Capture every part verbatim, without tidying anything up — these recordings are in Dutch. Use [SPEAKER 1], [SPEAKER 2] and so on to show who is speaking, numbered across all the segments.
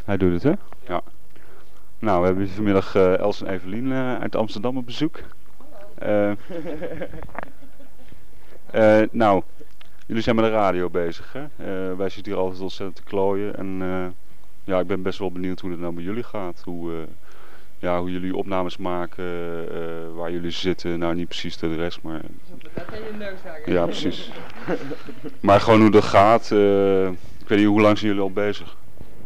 [SPEAKER 1] Hij doet het, hè? Ja. Nou, we hebben vanmiddag uh, Els en Evelien uh, uit Amsterdam op bezoek. Uh, uh, nou, jullie zijn met de radio bezig, hè? Uh, wij zitten hier altijd ontzettend te klooien. En uh, ja, ik ben best wel benieuwd hoe het nou bij jullie gaat. Hoe, uh, ja, hoe jullie opnames maken, uh, waar jullie zitten. Nou, niet precies de rest, maar...
[SPEAKER 2] Dat kan je neus zeggen.
[SPEAKER 1] Ja, precies. Maar gewoon hoe dat gaat. Uh, ik weet niet, hoe lang zijn jullie al bezig?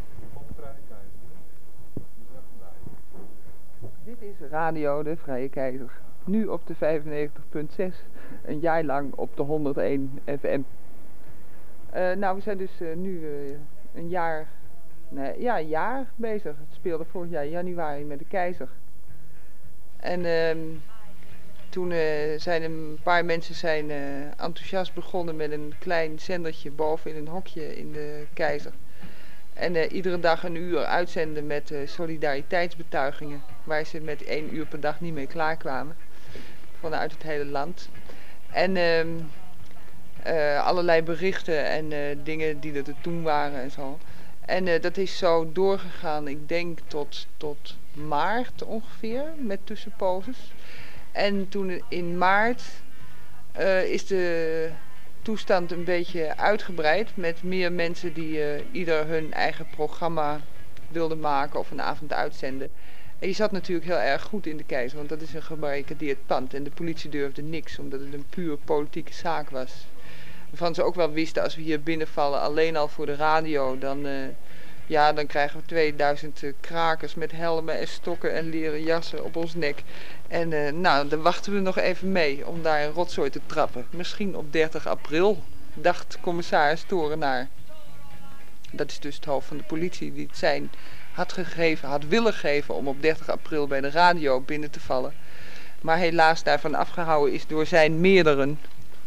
[SPEAKER 2] Dit is Radio de Vrije Keizer. Nu op de vijfennegentig punt zes. Een jaar lang op de honderdéén F M. Uh, nou, we zijn dus uh, nu uh, een jaar... Nee, ja, een jaar bezig. Het speelde vorig jaar januari met de Keizer. En uh, toen uh, zijn een paar mensen zijn, uh, enthousiast begonnen met een klein zendertje boven in een hokje in de Keizer. En uh, iedere dag een uur uitzenden met uh, solidariteitsbetuigingen. Waar ze met één uur per dag niet mee klaarkwamen. Vanuit het hele land. En uh, uh, allerlei berichten en uh, dingen die er toen waren en zo. En uh, dat is zo doorgegaan, ik denk tot, tot maart ongeveer, met tussenposes. En toen in maart uh, is de toestand een beetje uitgebreid met meer mensen die uh, ieder hun eigen programma wilden maken of een avond uitzenden. En je zat natuurlijk heel erg goed in de Keizer, want dat is een gebarricadeerd pand. En de politie durfde niks, omdat het een puur politieke zaak was. Waarvan ze ook wel wisten, als we hier binnenvallen, alleen al voor de radio, dan, uh, ja, dan krijgen we tweeduizend uh, krakers met helmen en stokken en leren jassen op ons nek. En uh, nou, dan wachten we nog even mee om daar een rotzooi te trappen. Misschien op dertig april, dacht commissaris Torenaar. Dat is dus het hoofd van de politie die het zijn had gegeven, had willen geven om op dertig april bij de radio binnen te vallen. Maar helaas daarvan afgehouden is door zijn meerderen.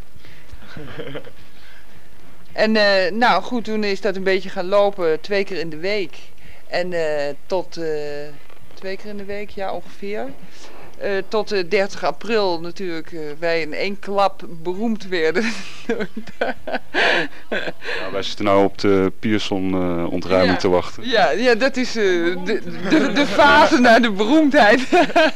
[SPEAKER 2] En uh, nou goed, toen is dat een beetje gaan lopen, twee keer in de week. En uh, tot uh, twee keer in de week, ja ongeveer. Uh, tot uh, dertig april natuurlijk uh, wij in één klap beroemd werden.
[SPEAKER 1] Ja, wij zitten nou op de Pierson uh, ontruiming
[SPEAKER 2] ja,
[SPEAKER 1] te wachten.
[SPEAKER 2] Ja, ja dat is uh, de, de, de fase naar de beroemdheid.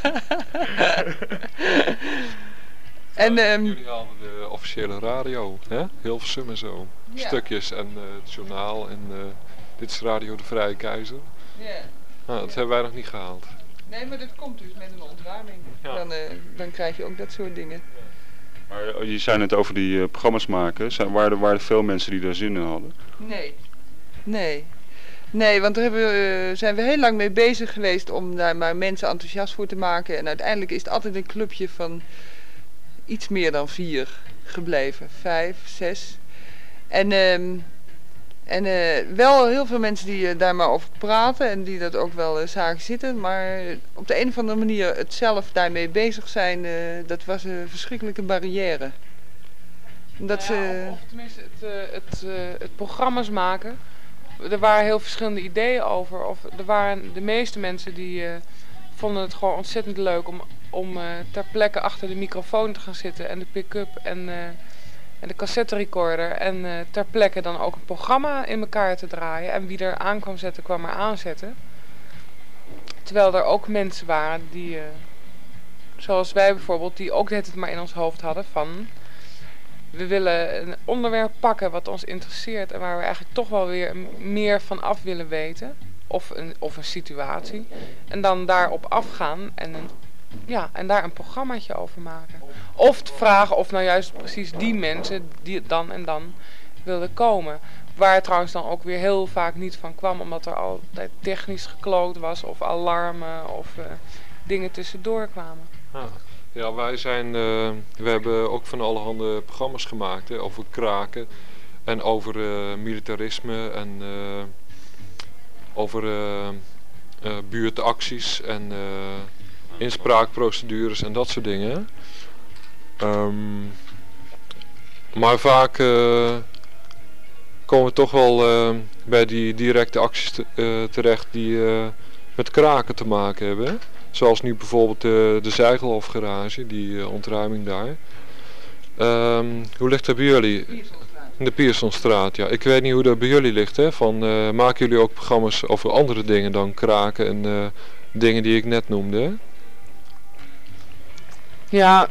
[SPEAKER 3] En, um, jullie hadden de officiële radio, hè? Hilversum en zo. Ja. Stukjes en uh, het journaal en uh, dit is Radio de Vrije Keizer.
[SPEAKER 2] Ja.
[SPEAKER 3] Nou, dat ja. hebben wij nog niet gehaald.
[SPEAKER 2] Nee, maar dat komt dus met een ontruiming. Ja. Dan, uh, dan krijg je ook dat soort dingen.
[SPEAKER 1] Maar je zei net over die uh, programma's maken. Zijn, waren, er, waren er veel mensen die daar zin in hadden?
[SPEAKER 2] Nee. Nee. Nee, want daar hebben we, uh, zijn we heel lang mee bezig geweest om daar maar mensen enthousiast voor te maken. En uiteindelijk is het altijd een clubje van iets meer dan vier gebleven. Vijf, zes. En, um, en uh, wel heel veel mensen die uh, daar maar over praten en die dat ook wel uh, zagen zitten. Maar op de een of andere manier het zelf daarmee bezig zijn, uh, dat was een verschrikkelijke barrière.
[SPEAKER 4] Dat ja, ze... of, of tenminste het, uh, het, uh, het programma's maken. Er waren heel verschillende ideeën over. Of er waren de meeste mensen die uh, vonden het gewoon ontzettend leuk om, om uh, ter plekke achter de microfoon te gaan zitten en de pick-up en, uh, en de cassette recorder. En uh, ter plekke dan ook een programma in elkaar te draaien. En wie er aan kwam zetten, kwam er aanzetten. Terwijl er ook mensen waren die, uh, zoals wij bijvoorbeeld, die ook het maar in ons hoofd hadden van... We willen een onderwerp pakken wat ons interesseert en waar we eigenlijk toch wel weer meer van af willen weten. Of een, of een situatie. En dan daarop afgaan en, een, ja, en daar een programmaatje over maken. Of te vragen of nou juist precies die mensen die dan en dan wilden komen. Waar het trouwens dan ook weer heel vaak niet van kwam, omdat er altijd technisch gekloot was of alarmen of uh, dingen tussendoor kwamen.
[SPEAKER 3] Ah. Ja, wij zijn, uh, we hebben ook van allerhande programma's gemaakt hè, over kraken en over uh, militarisme en uh, over uh, uh, buurtacties en uh, inspraakprocedures en dat soort dingen. Um, maar vaak uh, komen we toch wel uh, bij die directe acties te, uh, terecht die uh, met kraken te maken hebben. Zoals nu bijvoorbeeld de, de Zijgelhofgarage, die uh, ontruiming daar. Um, hoe ligt het bij jullie? In de Piersonstraat, ja. Ik weet niet hoe dat bij jullie ligt, hè. Van, uh, maken jullie ook programma's over andere dingen dan kraken en uh, dingen die ik net noemde, hè?
[SPEAKER 4] Ja.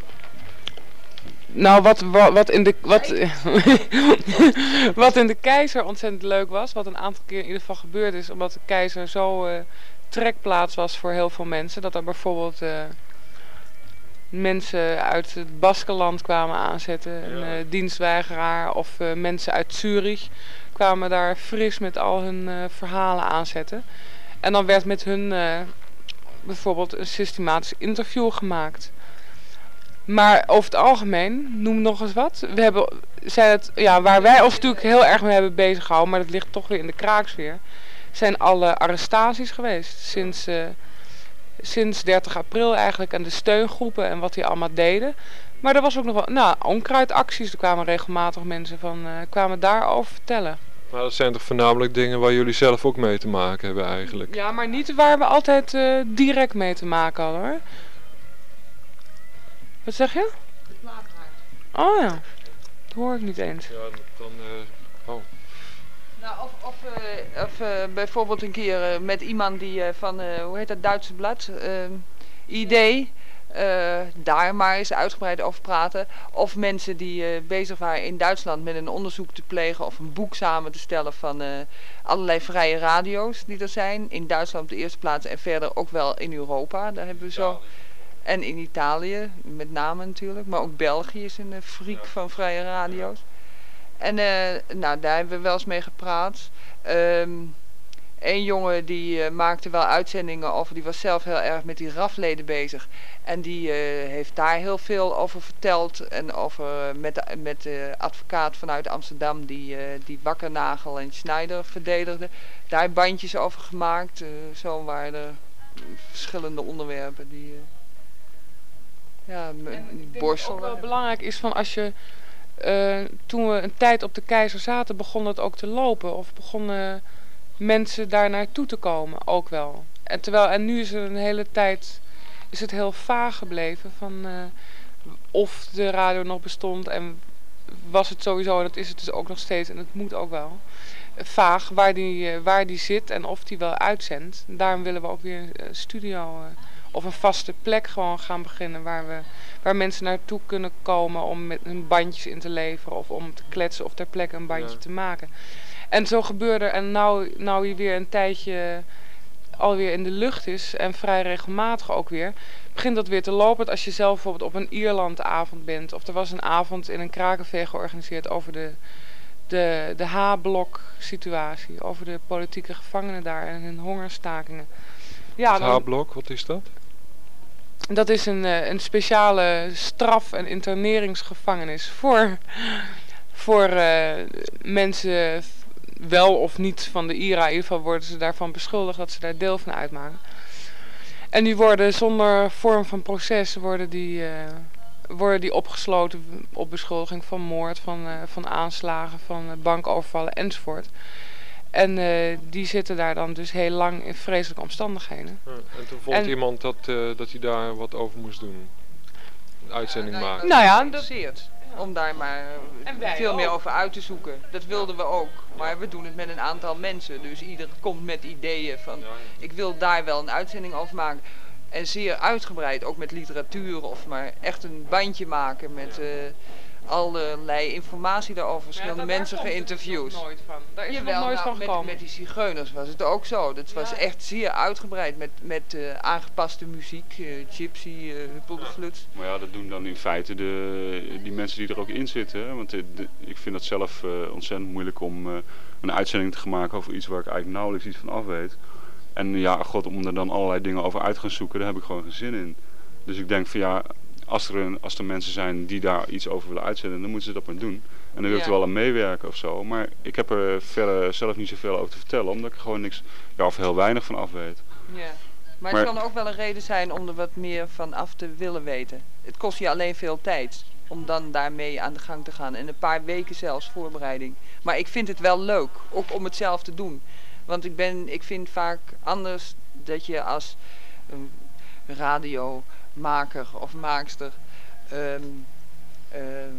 [SPEAKER 4] Nou, wat, wat, wat, in de, wat, wat in de Keizer ontzettend leuk was, wat een aantal keer in ieder geval gebeurd is, omdat de Keizer zo uh, trekplaats was voor heel veel mensen, dat er bijvoorbeeld uh, mensen uit het Baskenland kwamen aanzetten, ja. een uh, dienstweigeraar of uh, mensen uit Zurich kwamen daar fris met al hun uh, verhalen aanzetten. En dan werd met hun uh, bijvoorbeeld een systematisch interview gemaakt. Maar over het algemeen, noem nog eens wat. We hebben, zijn het, ja, waar wij ons natuurlijk heel erg mee hebben bezig gehouden, maar dat ligt toch weer in de kraaksfeer, zijn alle arrestaties geweest. Sinds, uh, sinds dertig april eigenlijk en de steungroepen en wat die allemaal deden. Maar er was ook nog wel, nou, onkruidacties. Er kwamen regelmatig mensen van, uh, kwamen daarover vertellen.
[SPEAKER 3] Maar dat zijn toch voornamelijk dingen waar jullie zelf ook mee te maken hebben eigenlijk?
[SPEAKER 4] Ja, maar niet waar we altijd uh, direct mee te maken hadden, hoor. Wat zeg je?
[SPEAKER 2] De plaatkaart.
[SPEAKER 4] Oh ja, dat hoor ik niet eens.
[SPEAKER 3] Ja, dan... Uh, oh.
[SPEAKER 2] Nou, of of, uh, of uh, bijvoorbeeld een keer uh, met iemand die uh, van, uh, hoe heet dat Duitse blad? Uh, I D. Uh, daar maar eens uitgebreid over praten. Of mensen die uh, bezig waren in Duitsland met een onderzoek te plegen of een boek samen te stellen van uh, allerlei vrije radio's die er zijn. In Duitsland op de eerste plaats en verder ook wel in Europa. Daar hebben we zo... En in Italië, met name natuurlijk. Maar ook België is een uh, freak ja. van vrije radio's. En uh, nou, daar hebben we wel eens mee gepraat. Um, Eén jongen die uh, maakte wel uitzendingen over. Die was zelf heel erg met die R A F-leden bezig. En die uh, heeft daar heel veel over verteld. En over uh, met de met de advocaat vanuit Amsterdam die, uh, die Wakkernagel en Schneider verdedigde. Daar bandjes over gemaakt. Uh, zo waren er verschillende onderwerpen die... Uh, Ja,
[SPEAKER 4] ik denk
[SPEAKER 2] borstel.
[SPEAKER 4] Dat ook wel belangrijk is van als je, uh, toen we een tijd op de Keizer zaten, begon het ook te lopen. Of begonnen mensen daar naartoe te komen, ook wel. En, terwijl, en nu is er een hele tijd, is het heel vaag gebleven van uh, of de radio nog bestond en was het sowieso, en dat is het dus ook nog steeds en het moet ook wel. Vaag waar die, uh, waar die zit en of die wel uitzendt. Daarom willen we ook weer een studio... Uh, Of een vaste plek gewoon gaan beginnen waar, we, waar mensen naartoe kunnen komen om met hun bandjes in te leveren of om te kletsen of ter plekke een bandje ja. te maken. En zo gebeurde er, en nou, nou hij weer een tijdje alweer in de lucht is en vrij regelmatig ook weer, begint dat weer te lopen. Als je zelf bijvoorbeeld op een Ierlandavond bent of er was een avond in een krakencafé georganiseerd over de, de, de H-blok situatie, over de politieke gevangenen daar en hun hongerstakingen. Ja,
[SPEAKER 3] het H-blok, wat is dat?
[SPEAKER 4] Dat is een, een speciale straf- en interneringsgevangenis voor, voor uh, mensen wel of niet van de I R A. In ieder geval worden ze daarvan beschuldigd dat ze daar deel van uitmaken. En die worden zonder vorm van proces worden die, uh, worden die opgesloten op beschuldiging van moord, van, uh, van aanslagen, van uh, bankovervallen enzovoort. En uh, die zitten daar dan dus heel lang in vreselijke omstandigheden.
[SPEAKER 3] Ja, en toen vond en, iemand dat, uh, dat hij daar wat over moest doen. Een uitzending
[SPEAKER 2] ja,
[SPEAKER 3] maken.
[SPEAKER 2] Nou ja, dat ja. Om daar maar veel
[SPEAKER 4] ook.
[SPEAKER 2] meer over uit te zoeken. Dat wilden we ook. Maar we doen het met een aantal mensen. Dus ieder komt met ideeën van... Ja, ja. Ik wil daar wel een uitzending over maken. En zeer uitgebreid, ook met literatuur. Of maar echt een bandje maken met... Uh, allerlei informatie daarover, verschillende ja, mensen geïnterviewd.
[SPEAKER 4] Daar nooit van. Daar is
[SPEAKER 2] Jawel,
[SPEAKER 4] nog nooit
[SPEAKER 2] nou,
[SPEAKER 4] van
[SPEAKER 2] met,
[SPEAKER 4] gekomen.
[SPEAKER 2] met die zigeuners was het ook zo. Dat was ja. echt zeer uitgebreid met, met uh, aangepaste muziek, uh, gypsy, uh, huppelde
[SPEAKER 1] ja.
[SPEAKER 2] fluts.
[SPEAKER 1] Maar ja, dat doen dan in feite de, die mensen die er ook in zitten. Hè? Want de, de, ik vind het zelf uh, ontzettend moeilijk om uh, een uitzending te gaan maken over iets waar ik eigenlijk nauwelijks iets van af weet. En ja, god, om er dan allerlei dingen over uit te gaan zoeken, daar heb ik gewoon geen zin in. Dus ik denk van ja... Als er, een, als er mensen zijn die daar iets over willen uitzenden, dan moeten ze dat maar doen. En dan wil ik ja. er wel aan meewerken of zo. Maar ik heb er verder zelf niet zoveel over te vertellen, omdat ik er gewoon niks, ja, of heel weinig van af weet.
[SPEAKER 2] Ja. Maar, maar het kan ook wel een reden zijn om er wat meer van af te willen weten. Het kost je alleen veel tijd om dan daarmee aan de gang te gaan. En een paar weken zelfs voorbereiding. Maar ik vind het wel leuk, ook om het zelf te doen. Want ik, ben, ik vind vaak anders dat je als um, radiomaker of maakster um, uh,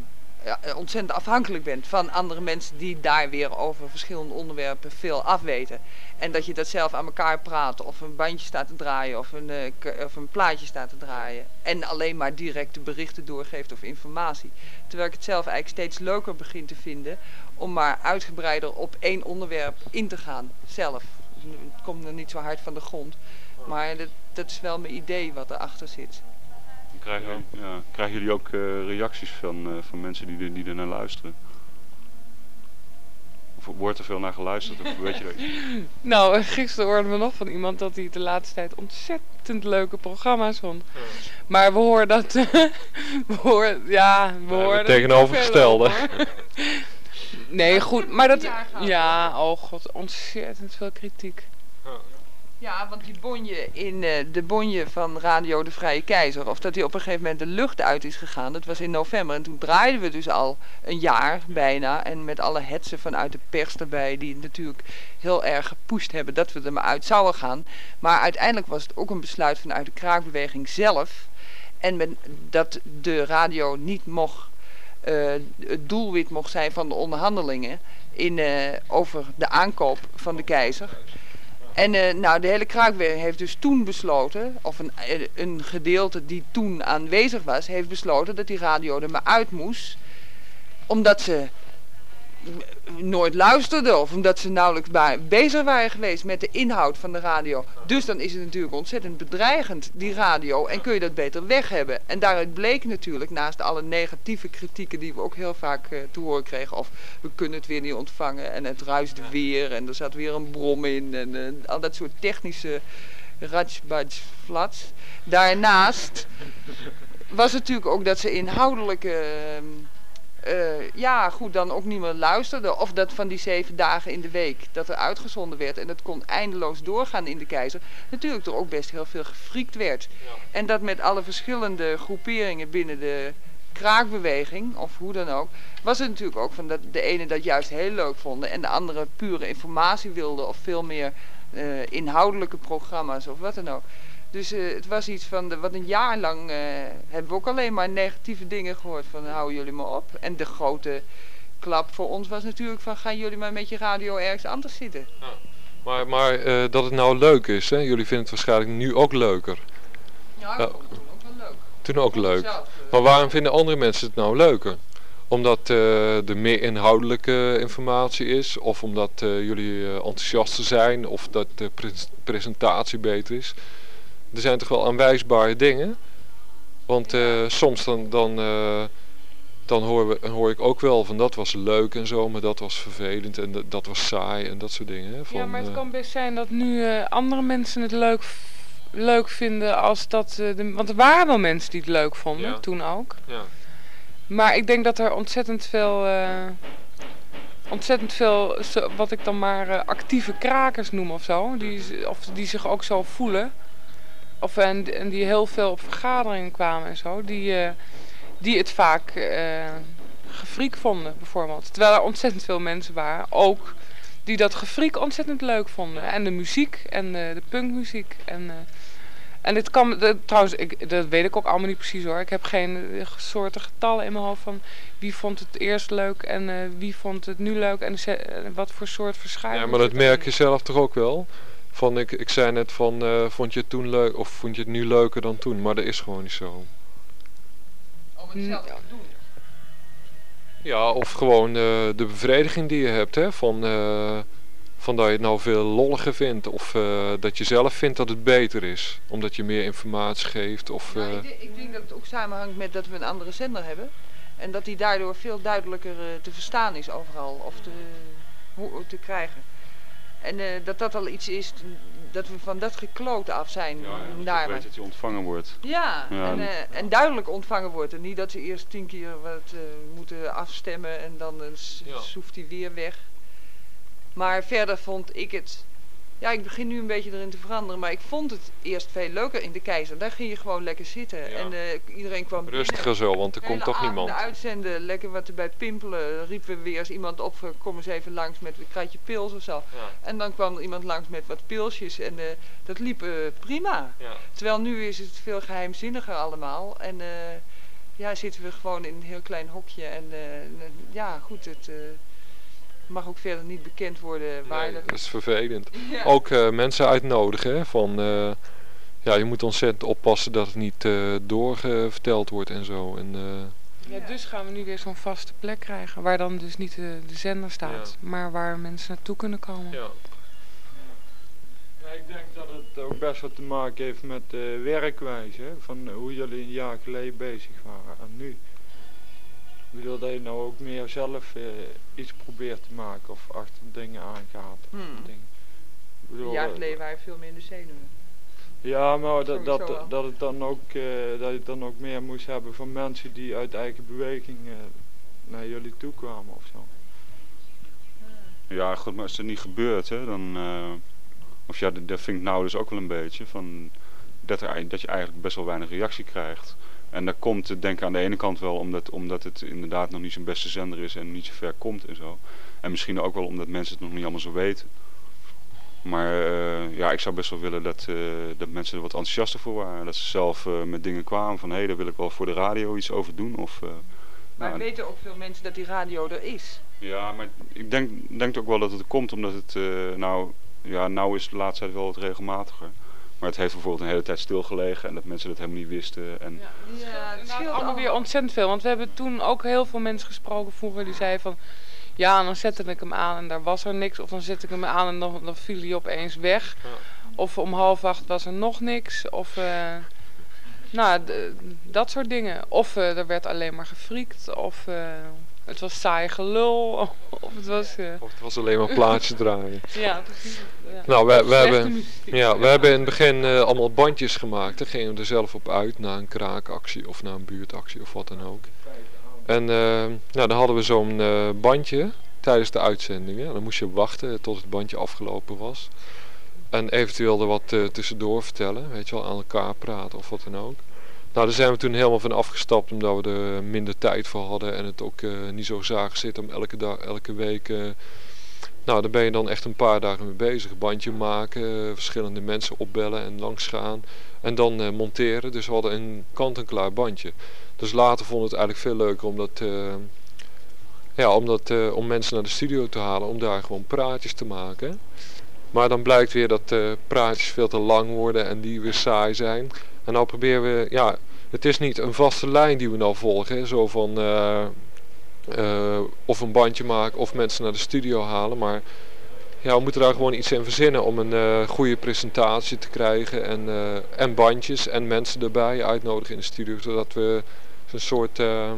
[SPEAKER 2] ja, ontzettend afhankelijk bent van andere mensen die daar weer over verschillende onderwerpen veel afweten. En dat je dat zelf aan elkaar praat of een bandje staat te draaien of een, uh, of een plaatje staat te draaien. En alleen maar directe berichten doorgeeft of informatie. Terwijl ik het zelf eigenlijk steeds leuker begin te vinden om maar uitgebreider op één onderwerp in te gaan zelf. Het komt er niet zo hard van de grond, maar dat, dat is wel mijn idee wat erachter zit.
[SPEAKER 1] Krijgen, ja, krijgen jullie ook uh, reacties van, uh, van mensen die er, die er naar luisteren? Of wordt er veel naar geluisterd? Of weet je dat?
[SPEAKER 4] Nou, gisteren hoorden we nog van iemand dat hij de laatste tijd ontzettend leuke programma's vond. Ja. Maar we horen dat... we horen, ja, we
[SPEAKER 3] ja,
[SPEAKER 4] horen...
[SPEAKER 3] Het tegenovergestelde.
[SPEAKER 4] Nee, goed, maar dat... Ja, oh god, ontzettend veel kritiek.
[SPEAKER 2] Ja, want die bonje in uh, de bonje van Radio de Vrije Keizer, of dat die op een gegeven moment de lucht uit is gegaan, dat was in november. En toen draaiden we dus al een jaar bijna. En met alle hetsen vanuit de pers erbij, die natuurlijk heel erg gepusht hebben dat we er maar uit zouden gaan. Maar uiteindelijk was het ook een besluit vanuit de kraakbeweging zelf. En met, dat de radio niet mocht, uh, het doelwit mocht zijn van de onderhandelingen in, uh, over de aankoop van de keizer. En uh, nou, de hele kraakbeweging heeft dus toen besloten, of een, een gedeelte die toen aanwezig was, heeft besloten dat die radio er maar uit moest. Omdat ze nooit luisterden of omdat ze nauwelijks bij, bezig waren geweest met de inhoud van de radio. Dus dan is het natuurlijk ontzettend bedreigend, die radio, en kun je dat beter weg hebben. En daaruit bleek natuurlijk, naast alle negatieve kritieken die we ook heel vaak uh, te horen kregen, of we kunnen het weer niet ontvangen en het ruisde weer en er zat weer een brom in en uh, al dat soort technische ratschbadsch flats. Daarnaast was het natuurlijk ook dat ze inhoudelijke... Uh, Uh, ja, goed, dan ook niet meer luisterde. Of dat van die zeven dagen in de week dat er uitgezonden werd. En dat kon eindeloos doorgaan in de Keizer. Natuurlijk er ook best heel veel gefriekt werd. Ja. En dat met alle verschillende groeperingen binnen de kraakbeweging, of hoe dan ook, was het natuurlijk ook van dat de ene dat juist heel leuk vonden en de andere pure informatie wilde of veel meer uh, inhoudelijke programma's of wat dan ook. Dus uh, het was iets van, de, wat een jaar lang uh, hebben we ook alleen maar negatieve dingen gehoord van hou jullie maar op. En de grote klap voor ons was natuurlijk van gaan jullie maar met je radio ergens anders zitten.
[SPEAKER 3] Ja. Maar, maar uh, dat het nou leuk is, hè? Jullie vinden het waarschijnlijk nu ook leuker.
[SPEAKER 2] Ja, dat vond ik toen ook wel leuk.
[SPEAKER 3] Toen ook leuk. Zelf, uh, maar waarom vinden andere mensen het nou leuker? Omdat uh, er meer inhoudelijke informatie is, of omdat uh, jullie uh, enthousiaster zijn, of dat de pre- presentatie beter is. Er zijn toch wel aanwijsbare dingen. Want uh, soms dan, dan, uh, dan hoor, we, hoor ik ook wel van dat was leuk en zo, maar dat was vervelend en dat, dat was saai en dat soort dingen. Hè, van,
[SPEAKER 4] ja, maar het
[SPEAKER 3] uh,
[SPEAKER 4] kan best zijn dat nu uh, andere mensen het leuk, leuk vinden als dat... Uh, de, want er waren wel mensen die het leuk vonden, ja. Toen ook.
[SPEAKER 3] Ja.
[SPEAKER 4] Maar ik denk dat er ontzettend veel... Uh, ontzettend veel, wat ik dan maar uh, actieve krakers noem of zo, die, of die zich ook zo voelen... Of, en, en die heel veel op vergaderingen kwamen en zo. Die, uh, die het vaak uh, gefriek vonden bijvoorbeeld. Terwijl er ontzettend veel mensen waren. Ook die dat gefriek ontzettend leuk vonden. En de muziek en uh, de punkmuziek. En, uh, en dit kan, de, trouwens, ik, dat weet ik ook allemaal niet precies hoor. Ik heb geen uh, soorten getallen in mijn hoofd van wie vond het eerst leuk en uh, wie vond het nu leuk. En uh, wat voor soort verschuiving.
[SPEAKER 3] Ja, maar dat merk je zelf toch ook wel? Van, ik, ik zei net van, uh, vond je het toen leuk of vond je het nu leuker dan toen? Maar dat is gewoon niet zo.
[SPEAKER 2] Om het zelf te doen?
[SPEAKER 3] Ja, of gewoon uh, de bevrediging die je hebt, hè? Van, uh, van dat je het nou veel lolliger vindt. Of uh, dat je zelf vindt dat het beter is. Omdat je meer informatie geeft. Of, uh...
[SPEAKER 2] nou, ik, denk, ik denk dat het ook samenhangt met dat we een andere zender hebben. En dat die daardoor veel duidelijker uh, te verstaan is overal. Of te, hoe, te krijgen. En uh, dat dat al iets is, dat we van dat gekloot af zijn.
[SPEAKER 1] Ja, ja,
[SPEAKER 2] daar
[SPEAKER 1] dat weet dat je ontvangen wordt.
[SPEAKER 2] Ja, ja. En, uh, en duidelijk ontvangen wordt. En niet dat ze eerst tien keer wat uh, moeten afstemmen en dan uh, ja. soeft hij weer weg. Maar verder vond ik het... Ja, ik begin nu een beetje erin te veranderen, maar ik vond het eerst veel leuker in de Keizer. Daar ging je gewoon lekker zitten. Ja. En uh, iedereen kwam
[SPEAKER 3] rustiger binnen. Zo, want er komt toch niemand.
[SPEAKER 2] Uitzenden, lekker wat erbij pimpelen. Riepen we weer eens iemand op, kom eens even langs met een kratje pils of zo. Ja. En dan kwam er iemand langs met wat pilsjes en uh, dat liep uh, prima. Ja. Terwijl nu is het veel geheimzinniger allemaal. En uh, ja, zitten we gewoon in een heel klein hokje. En uh, ja, goed, het uh, mag ook verder niet bekend worden waar
[SPEAKER 3] nee,
[SPEAKER 2] dat...
[SPEAKER 3] dat is vervelend.
[SPEAKER 2] Ja.
[SPEAKER 3] Ook uh, mensen uitnodigen, hè, van... Uh, ja, je moet ontzettend oppassen dat het niet uh, doorverteld wordt en zo. En, uh,
[SPEAKER 4] ja, dus gaan we nu weer zo'n vaste plek krijgen, waar dan dus niet de, de zender staat, ja. maar waar mensen naartoe kunnen komen.
[SPEAKER 5] Ja. Ja, ik denk dat het ook best wat te maken heeft met de werkwijze, hè, van hoe jullie een jaar geleden bezig waren en nu. Ik bedoel dat je nou ook meer zelf uh, iets probeert te maken of achter dingen aangaat.
[SPEAKER 2] Hmm.
[SPEAKER 5] Dingen. Ik bedoel,
[SPEAKER 2] een jaar geleden waren we veel minder zenuwen.
[SPEAKER 5] Ja, maar dat, dat,
[SPEAKER 2] wel.
[SPEAKER 5] dat, het dan ook, uh, dat je het dan ook meer moest hebben van mensen die uit eigen beweging uh, naar jullie toe kwamen of zo.
[SPEAKER 1] Ja, goed, maar als het niet gebeurt, hè, dan... Uh, of ja, dat vind ik nou dus ook wel een beetje, van dat, er, dat je eigenlijk best wel weinig reactie krijgt. En dat komt, denk ik, aan de ene kant wel omdat, omdat het inderdaad nog niet zijn beste zender is en niet zo ver komt en zo. En misschien ook wel omdat mensen het nog niet allemaal zo weten. Maar uh, ja, ik zou best wel willen dat, uh, dat mensen er wat enthousiaster voor waren. Dat ze zelf uh, met dingen kwamen van, hé, hey, daar wil ik wel voor de radio iets over doen. Of, uh,
[SPEAKER 2] maar
[SPEAKER 1] nou,
[SPEAKER 2] weten ook veel mensen dat die radio er is?
[SPEAKER 1] Ja, maar ik denk, denk ook wel dat het komt omdat het, uh, nou, ja, nou is de laatste tijd wel wat regelmatiger. Maar het heeft bijvoorbeeld een hele tijd stilgelegen en dat mensen dat helemaal niet wisten. En
[SPEAKER 4] ja,
[SPEAKER 2] ja, het scheelt
[SPEAKER 4] allemaal weer ontzettend veel. Want we hebben toen ook heel veel mensen gesproken vroeger die zeiden van... Ja, en dan zette ik hem aan en daar was er niks. Of dan zette ik hem aan en dan, dan viel hij opeens weg. Ja. Of om half acht was er nog niks. Of uh, nou, d- dat soort dingen. Of uh, er werd alleen maar gefriekt. Of uh, het was saai gelul. Of het was... Uh...
[SPEAKER 3] Of het was alleen maar plaatjes draaien.
[SPEAKER 4] Ja, precies. Ja.
[SPEAKER 3] Nou, we, we, hebben, ja, we hebben in het begin uh, allemaal bandjes gemaakt. Daar gingen we er zelf op uit, na een kraakactie of na een buurtactie of wat dan ook. En uh, nou, dan hadden we zo'n uh, bandje tijdens de uitzendingen. Dan moest je wachten tot het bandje afgelopen was. En eventueel er wat uh, tussendoor vertellen, weet je wel, aan elkaar praten of wat dan ook. Nou, daar zijn we toen helemaal van afgestapt omdat we er minder tijd voor hadden. En het ook uh, niet zo zagen zitten om elke, dag, elke week... Uh, nou, daar ben je dan echt een paar dagen mee bezig. Bandje maken, uh, verschillende mensen opbellen en langs gaan. En dan uh, monteren. Dus we hadden een kant-en-klaar bandje. Dus later vonden we het eigenlijk veel leuker om, dat, uh, ja, om, dat, uh, om mensen naar de studio te halen. Om daar gewoon praatjes te maken. Maar dan blijkt weer dat uh, praatjes veel te lang worden en die weer saai zijn. En nou proberen we... Ja, het is niet een vaste lijn die we nou volgen. Hè, zo van... Uh, uh, of een bandje maken of mensen naar de studio halen. Maar ja, we moeten daar gewoon iets in verzinnen om een uh, goede presentatie te krijgen. En, uh, en bandjes en mensen erbij uitnodigen in de studio. Zodat we een soort... Uh,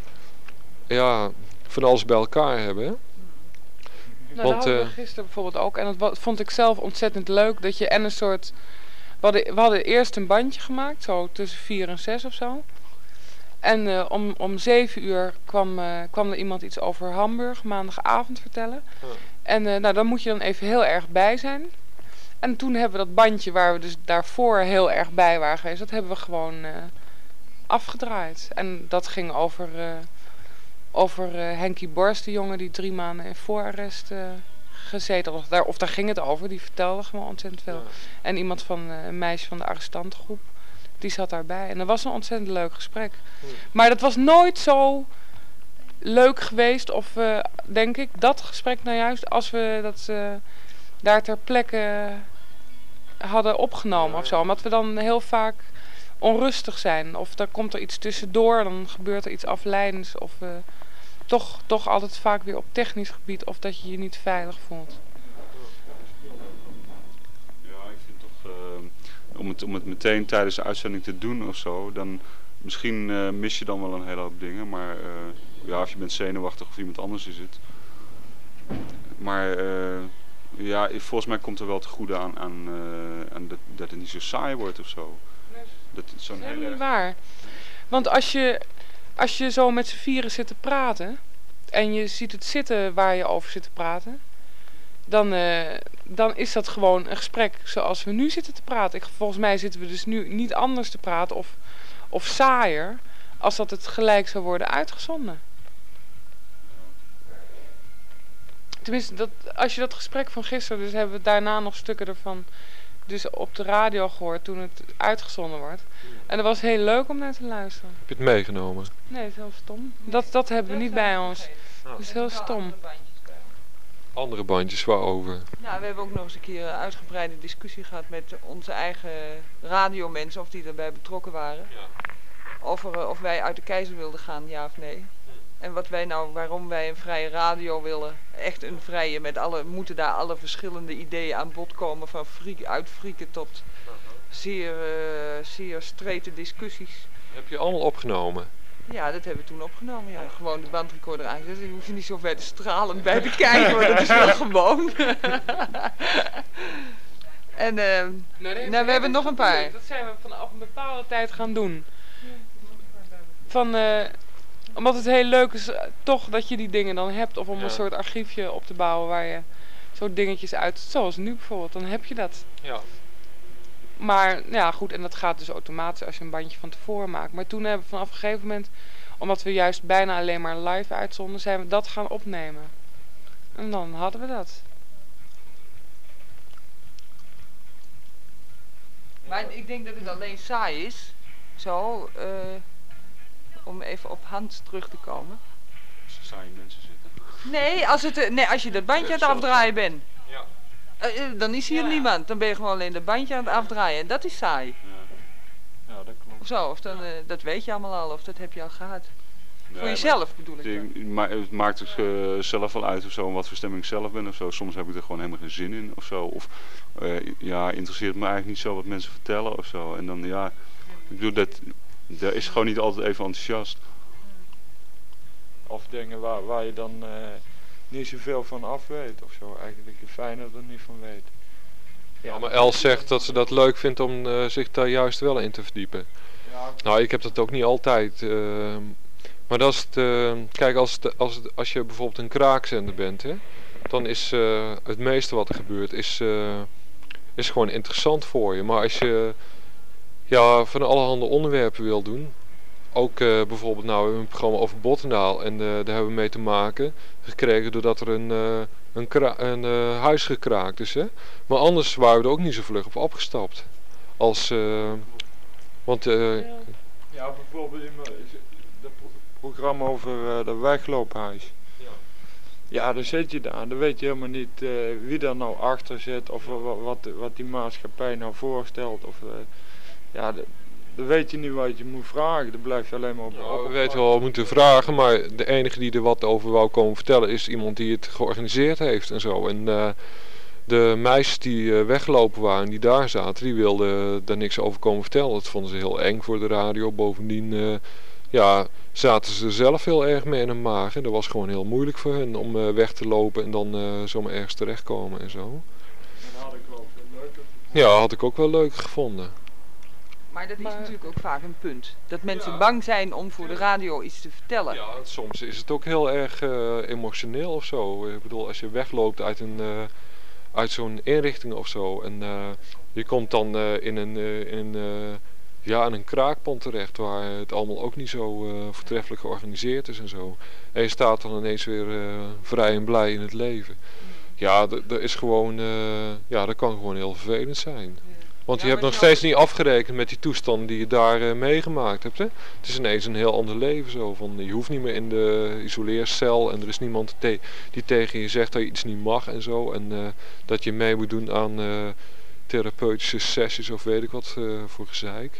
[SPEAKER 3] ja, van alles bij elkaar hebben. Hè?
[SPEAKER 4] Nou,
[SPEAKER 3] Want,
[SPEAKER 4] dat hadden we
[SPEAKER 3] uh,
[SPEAKER 4] gisteren bijvoorbeeld ook. En dat vond ik zelf ontzettend leuk. Dat je en een soort... We hadden, we hadden eerst een bandje gemaakt. Zo tussen vier en zes of zo. En uh, om, om zeven uur kwam, uh, kwam er iemand iets over Hamburg maandagavond vertellen.
[SPEAKER 3] uh,
[SPEAKER 4] En uh, nou, dan moet je dan even heel erg bij zijn. En toen hebben we dat bandje waar we dus daarvoor heel erg bij waren geweest. Dat hebben we gewoon uh, afgedraaid. En dat ging over... Uh, Over uh, Henkie Borst, de jongen die drie maanden in voorarrest uh, gezeten had. Of daar, of daar ging het over, die vertelde gewoon ontzettend veel.
[SPEAKER 3] ja.
[SPEAKER 4] En iemand van, uh, een meisje van de arrestantengroep, die zat daarbij. En dat was een ontzettend leuk gesprek.
[SPEAKER 3] Hmm.
[SPEAKER 4] Maar dat was nooit zo leuk geweest, of uh, denk ik, dat gesprek nou juist, als we dat uh, daar ter plekke hadden opgenomen
[SPEAKER 3] Ja,
[SPEAKER 4] of zo.
[SPEAKER 3] ja.
[SPEAKER 4] Omdat we dan heel vaak onrustig zijn. Of er komt er iets tussendoor, dan gebeurt er iets afleidends. Of uh, toch, toch altijd vaak weer op technisch gebied. Of dat je je niet veilig voelt.
[SPEAKER 1] ja, ik vind toch, uh, om, het, om het meteen tijdens de uitzending te doen of zo, dan misschien uh, mis je dan wel een hele hoop dingen. Maar uh, ja, of je bent zenuwachtig of iemand anders is het. Maar uh, ja, volgens mij komt er wel te goede aan, aan, uh, aan dat, dat het niet zo saai wordt of zo. Dat is zo'n
[SPEAKER 4] Dat is
[SPEAKER 1] heel
[SPEAKER 4] niet
[SPEAKER 1] erg...
[SPEAKER 4] waar. Want als je, als je zo met z'n vieren zit te praten... en je ziet het zitten waar je over zit te praten... dan, uh, dan is dat gewoon een gesprek zoals we nu zitten te praten. Ik, volgens mij zitten we dus nu niet anders te praten of, of saaier... als dat het gelijk zou worden uitgezonden. Tenminste, dat, als je dat gesprek van gisteren... dus hebben we daarna nog stukken ervan dus op de radio gehoord toen het uitgezonden wordt. En dat was heel leuk om naar te luisteren.
[SPEAKER 3] Heb je het meegenomen?
[SPEAKER 4] Nee, het is heel stom. Dat, dat hebben we niet bij ons. Dat is heel stom.
[SPEAKER 3] Andere bandjes waarover?
[SPEAKER 2] Nou, we hebben ook nog eens een keer een uitgebreide discussie gehad met onze eigen radiomensen, of die erbij betrokken waren.
[SPEAKER 3] Ja.
[SPEAKER 2] Over uh, of wij uit de Keizer wilden gaan, ja of nee. En wat wij nou, waarom wij een vrije radio willen. Echt een vrije, met alle, moeten daar alle verschillende ideeën aan bod komen. Van friek, uit frieken tot zeer, uh, zeer strete discussies.
[SPEAKER 3] Heb je allemaal opgenomen?
[SPEAKER 2] Ja, dat hebben we toen opgenomen. Ja, gewoon de bandrecorder aangezet. Je hoeft je niet zo ver te stralend bij te kijken, hoor. Dat is wel gewoon. En uh, nou, nou, we hebben nog een paar.
[SPEAKER 4] Dat zijn we vanaf een bepaalde tijd gaan doen. Van, uh, omdat het heel leuk is, uh, toch dat je die dingen dan hebt. Of om
[SPEAKER 3] Ja.
[SPEAKER 4] een soort archiefje op te bouwen waar je zo dingetjes uit, zoals nu bijvoorbeeld, dan heb je dat.
[SPEAKER 3] Ja.
[SPEAKER 4] Maar ja, goed, en dat gaat dus automatisch als je een bandje van tevoren maakt. Maar toen hebben we vanaf een gegeven moment, omdat we juist bijna alleen maar live uitzonden, zijn we dat gaan opnemen. En dan hadden we dat.
[SPEAKER 2] Maar ik denk dat het alleen saai is. Zo, uh, om even op Hans terug te komen.
[SPEAKER 1] Als er saaie mensen zitten.
[SPEAKER 2] Nee, als, het, uh, nee, als je dat bandje aan het afdraaien bent.
[SPEAKER 3] Ja.
[SPEAKER 2] Uh, uh, dan is hier
[SPEAKER 4] Ja.
[SPEAKER 2] niemand. Dan ben je gewoon alleen dat bandje aan het afdraaien. En dat is saai.
[SPEAKER 1] Ja.
[SPEAKER 5] Ja, dat klopt.
[SPEAKER 2] Of zo, of dan, uh, dat weet je allemaal al. Of dat heb je al gehad.
[SPEAKER 1] Nee,
[SPEAKER 2] Voor jezelf bedoel ik
[SPEAKER 1] maar
[SPEAKER 2] dan.
[SPEAKER 1] het, ma- het maakt het uh, zelf wel uit of zo, wat voor stemming ik zelf ben of zo. Soms heb ik er gewoon helemaal geen zin in of zo. Of uh, ja, interesseert me eigenlijk niet zo wat mensen vertellen of zo. En dan ja, ik bedoel, dat, dat is gewoon niet altijd even enthousiast.
[SPEAKER 5] Of dingen waar, waar je dan uh, niet zoveel van af weet of zo. Eigenlijk is fijn dat er niet van weet.
[SPEAKER 3] Ja, maar Els zegt dat ze dat leuk vindt om uh, zich daar juist wel in te verdiepen.
[SPEAKER 5] Ja,
[SPEAKER 3] Nou, ik heb dat ook niet altijd. Uh, maar dat is het, uh, kijk, als, het, als, het, als je bijvoorbeeld een kraakzender bent, hè, dan is uh, het meeste wat er gebeurt, is, uh, is gewoon interessant voor je. Maar als je ja, van allerhande onderwerpen wil doen, ook uh, bijvoorbeeld nou, we hebben een programma over Bottendaal en uh, daar hebben we mee te maken gekregen doordat er een, uh, een, kra- een uh, huis gekraakt is. Hè? Maar anders waren we er ook niet zo vlug op opgestapt. Als, uh, want uh,
[SPEAKER 4] Ja.
[SPEAKER 5] ja bijvoorbeeld in mijn- dat pro- programma over uh, dat wegloophuis.
[SPEAKER 3] Ja.
[SPEAKER 5] Ja, dan zit je daar, dan weet je helemaal niet uh, wie daar nou achter zit of wat, wat, wat die maatschappij nou voorstelt. Of, uh, ja, d- dan weet je niet wat je moet vragen, dan blijf je alleen maar op.
[SPEAKER 3] Nou,
[SPEAKER 5] op-
[SPEAKER 3] we weten wel wat we moeten vragen, maar de enige die er wat over wou komen vertellen is iemand die het georganiseerd heeft en zo. En uh, de meisjes die uh, weggelopen waren, die daar zaten, die wilden daar niks over komen vertellen. Dat vonden ze heel eng voor de radio. Bovendien uh, ja, zaten ze zelf heel erg mee in hun maag. En dat was gewoon heel moeilijk voor hen om uh, weg te lopen en dan uh, zomaar ergens terechtkomen en zo.
[SPEAKER 5] Dat had ik wel veel leuker.
[SPEAKER 3] Ja, had ik ook wel leuk gevonden.
[SPEAKER 2] Maar dat is
[SPEAKER 4] Maar-
[SPEAKER 2] natuurlijk ook vaak een punt. Dat mensen
[SPEAKER 3] Ja.
[SPEAKER 2] bang zijn om voor de radio iets te vertellen.
[SPEAKER 3] Ja, soms is het ook heel erg uh, emotioneel of zo. Ik bedoel, als je wegloopt uit, een, uh, uit zo'n inrichting of zo en uh, je komt dan uh, in een, uh, in, uh, ja, in een kraakpand terecht waar het allemaal ook niet zo uh, voortreffelijk georganiseerd is en zo. En je staat dan ineens weer uh, vrij en blij in het leven. Ja, d- dat is gewoon, uh, ja, dat kan gewoon heel vervelend zijn. Want je
[SPEAKER 2] Ja,
[SPEAKER 3] hebt
[SPEAKER 2] maar
[SPEAKER 3] nog
[SPEAKER 2] je
[SPEAKER 3] steeds niet afgerekend met die toestanden die je daar uh, meegemaakt hebt. Hè? Het is ineens een heel ander leven zo. Van, je hoeft niet meer in de isoleercel en er is niemand te- die tegen je zegt dat je iets niet mag en zo. En uh, dat je mee moet doen aan uh, therapeutische sessies of weet ik wat uh, voor gezeik.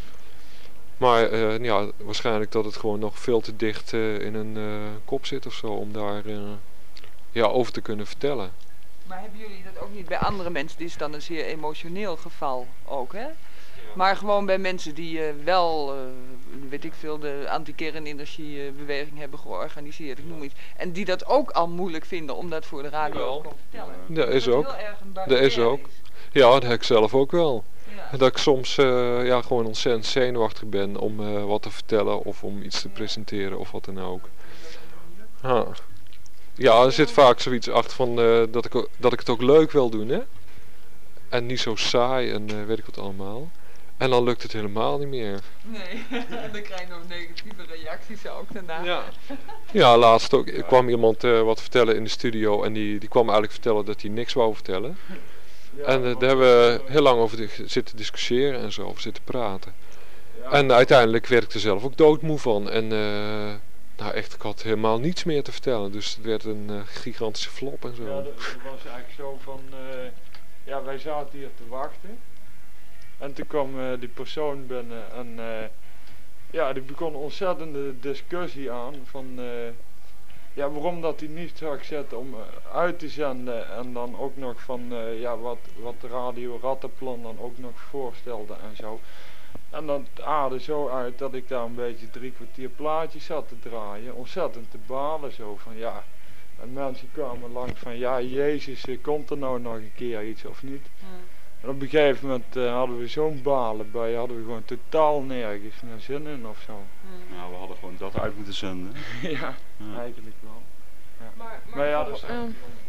[SPEAKER 3] Maar uh, ja, waarschijnlijk dat het gewoon nog veel te dicht uh, in een uh, kop zit of zo om daar uh, ja, over te kunnen vertellen.
[SPEAKER 2] Maar hebben jullie dat ook niet bij andere mensen? Dit is dan een zeer emotioneel geval ook, hè? Maar gewoon bij mensen die uh, wel, uh, weet ik veel, de anti-kernenergiebeweging hebben georganiseerd, ik noem iets. En die dat ook al moeilijk vinden om dat voor de radio
[SPEAKER 3] Jawel.
[SPEAKER 2] te vertellen.
[SPEAKER 3] Dat is
[SPEAKER 2] het
[SPEAKER 3] ook.
[SPEAKER 2] heel erg een
[SPEAKER 3] Dat
[SPEAKER 2] barrière
[SPEAKER 3] is ook. Ja, dat heb ik zelf ook wel.
[SPEAKER 2] Ja.
[SPEAKER 3] Dat ik soms uh, ja, gewoon ontzettend zenuwachtig ben om uh, wat te vertellen of om iets te presenteren of wat dan ook. Ah. Ja, er zit vaak zoiets achter van uh, dat, ik, o- dat ik het ook leuk wil doen, hè. En niet zo saai en uh, weet ik wat allemaal. En dan lukt het helemaal niet meer.
[SPEAKER 2] Nee, dan krijg je nog negatieve reacties ook daarna.
[SPEAKER 3] Ja, ja laatst ook. Er kwam iemand uh, wat vertellen in de studio en die, die kwam eigenlijk vertellen dat hij niks wou vertellen.
[SPEAKER 5] Ja,
[SPEAKER 3] En uh,
[SPEAKER 5] want,
[SPEAKER 3] daar hebben we
[SPEAKER 5] eh,
[SPEAKER 3] heel lang over di- zitten discussiëren en zo, over zitten praten.
[SPEAKER 5] ja,
[SPEAKER 3] En uiteindelijk werd ik er zelf ook doodmoe van. En uh, nou echt, ik had helemaal niets meer te vertellen. Dus het werd een uh, gigantische flop en zo.
[SPEAKER 5] Ja, dat, dat was eigenlijk zo van, uh, ja, wij zaten hier te wachten. En toen kwam uh, die persoon binnen en uh, ja, die begon een ontzettende discussie aan van, uh, ja, waarom dat hij niet zou zetten om uh, uit te zenden. En dan ook nog van, uh, ja, wat, wat de Radio Rattenplan dan ook nog voorstelde en zo. En dat aardde zo uit dat ik daar een beetje drie kwartier plaatjes zat te draaien. Ontzettend te balen zo van ja. En mensen kwamen langs van ja, Jezus, komt er nou nog een keer iets of niet?
[SPEAKER 4] Hmm.
[SPEAKER 5] En op een gegeven moment uh, hadden we zo'n balen bij, hadden we gewoon totaal nergens meer zin in of zo.
[SPEAKER 4] Hmm.
[SPEAKER 1] Nou, we hadden gewoon dat uit moeten zenden.
[SPEAKER 5] ja,
[SPEAKER 1] Ja.
[SPEAKER 5] eigenlijk wel. Ja.
[SPEAKER 4] Maar, maar,
[SPEAKER 5] Maar ja,
[SPEAKER 4] toch,
[SPEAKER 5] dus,
[SPEAKER 4] eh,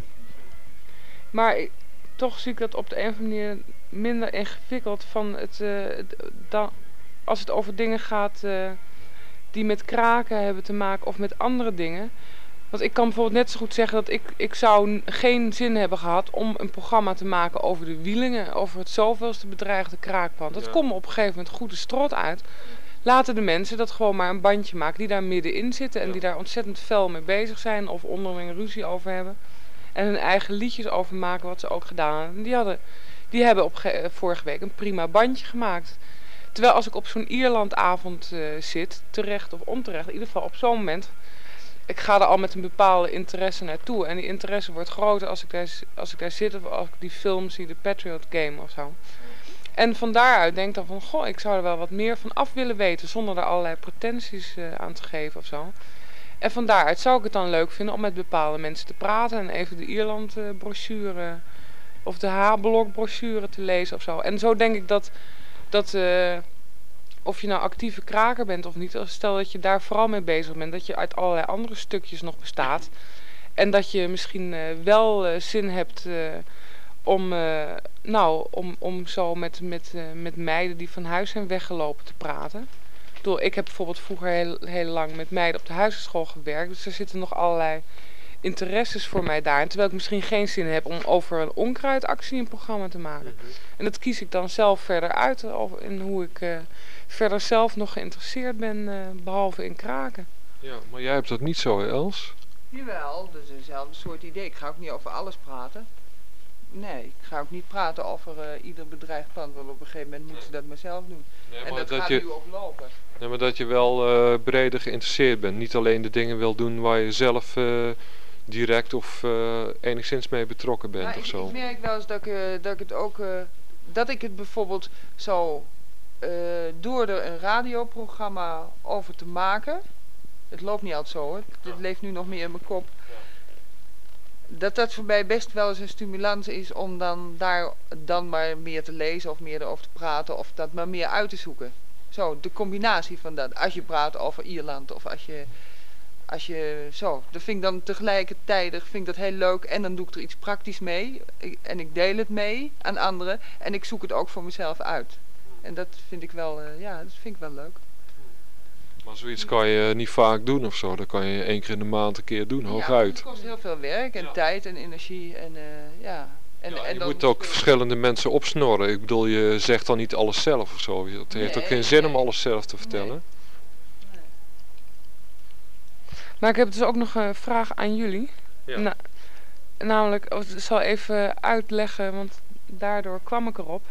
[SPEAKER 4] maar ik- toch zie ik dat op de een of andere manier minder ingewikkeld van het, uh, het dan, als het over dingen gaat uh, die met kraken hebben te maken of met andere dingen. Want ik kan bijvoorbeeld net zo goed zeggen dat ik, ik zou n- geen zin hebben gehad om een programma te maken over de wielingen, over het zoveelste bedreigde kraakpand. Dat
[SPEAKER 3] Ja.
[SPEAKER 4] komt me op een gegeven moment goed de strot uit. Laten de mensen dat gewoon maar een bandje maken die daar middenin zitten en
[SPEAKER 3] Ja.
[SPEAKER 4] die daar ontzettend fel mee bezig zijn of onderling ruzie over hebben. En hun eigen liedjes over maken, wat ze ook gedaan hebben. Die, hadden, die hebben op ge- eh, vorige week een prima bandje gemaakt. Terwijl als ik op zo'n Ierlandavond eh, zit, terecht of onterecht, in ieder geval op zo'n moment, ik ga er al met een bepaalde interesse naartoe. En die interesse wordt groter als ik daar, z- als ik daar zit of als ik die film zie, de Patriot Game of zo. En van daaruit denk ik dan van, goh, ik zou er wel wat meer van af willen weten, zonder er allerlei pretenties uh, aan te geven of zo. En van daaruit zou ik het dan leuk vinden om met bepaalde mensen te praten en even de Ierland-brochure of de H-blok-brochure te lezen of zo. En zo denk ik dat, dat uh, of je nou actieve kraker bent of niet, stel dat je daar vooral mee bezig bent, dat je uit allerlei andere stukjes nog bestaat. En dat je misschien uh, wel uh, zin hebt uh, om, uh, nou, om, om zo met, met, uh, met meiden die van huis zijn weggelopen te praten. Ik bedoel, ik heb bijvoorbeeld vroeger heel, heel lang met meiden op de huisartschool gewerkt. Dus er zitten nog allerlei interesses voor mij daar. En terwijl ik misschien geen zin heb om over een onkruidactie een programma te maken. En dat kies ik dan zelf verder uit. Over in hoe ik uh, verder zelf nog geïnteresseerd ben, uh, behalve in kraken.
[SPEAKER 3] Ja, maar jij hebt dat niet zo, hè, Els?
[SPEAKER 2] Jawel, dat is eenzelfde soort idee. Ik ga ook niet over alles praten. Nee, ik ga ook niet praten over uh, ieder bedreigd pand, want op een gegeven moment moeten ze dat maar zelf doen.
[SPEAKER 3] Nee,
[SPEAKER 2] en
[SPEAKER 3] maar
[SPEAKER 2] dat,
[SPEAKER 3] dat
[SPEAKER 2] gaat
[SPEAKER 3] je,
[SPEAKER 2] nu ook lopen.
[SPEAKER 3] nee, maar dat je wel uh, breder geïnteresseerd bent. Niet alleen de dingen wil doen waar je zelf uh, direct of uh, enigszins mee betrokken bent
[SPEAKER 2] Nou,
[SPEAKER 3] of
[SPEAKER 2] ik,
[SPEAKER 3] zo.
[SPEAKER 2] ik merk wel eens dat ik, uh, dat ik het ook, uh, dat ik het bijvoorbeeld zo, uh, door er een radioprogramma over te maken, het loopt niet altijd zo hoor, dit leeft nu nog meer in mijn kop, dat dat voor mij best wel eens een stimulans is om dan daar dan maar meer te lezen of meer erover te praten of dat maar meer uit te zoeken. Zo, de combinatie van dat. Als je praat over Ierland of als je, als je zo. Dat vind ik dan tegelijkertijd, vind ik dat heel leuk en dan doe ik er iets praktisch mee. Ik, en ik deel het mee aan anderen en ik zoek het ook voor mezelf uit. En dat vind ik wel, uh, ja, dat vind ik wel leuk.
[SPEAKER 3] Maar zoiets kan je niet vaak doen of zo. Dat kan je één keer in de maand een keer doen, hooguit.
[SPEAKER 2] Het kost heel veel werk en
[SPEAKER 3] Ja.
[SPEAKER 2] tijd en energie en uh, ja. En,
[SPEAKER 3] Ja,
[SPEAKER 2] en
[SPEAKER 3] je
[SPEAKER 2] dan
[SPEAKER 3] moet ook
[SPEAKER 2] uh,
[SPEAKER 3] verschillende mensen opsnorren. Ik bedoel, je zegt dan niet alles zelf of zo. Het heeft
[SPEAKER 2] Nee,
[SPEAKER 3] ook geen zin
[SPEAKER 2] nee.
[SPEAKER 3] om alles zelf te vertellen.
[SPEAKER 2] Nee.
[SPEAKER 4] Maar ik heb dus ook nog een vraag aan jullie.
[SPEAKER 3] Ja.
[SPEAKER 4] Na, namelijk, oh, ik zal even uitleggen, want daardoor kwam ik erop.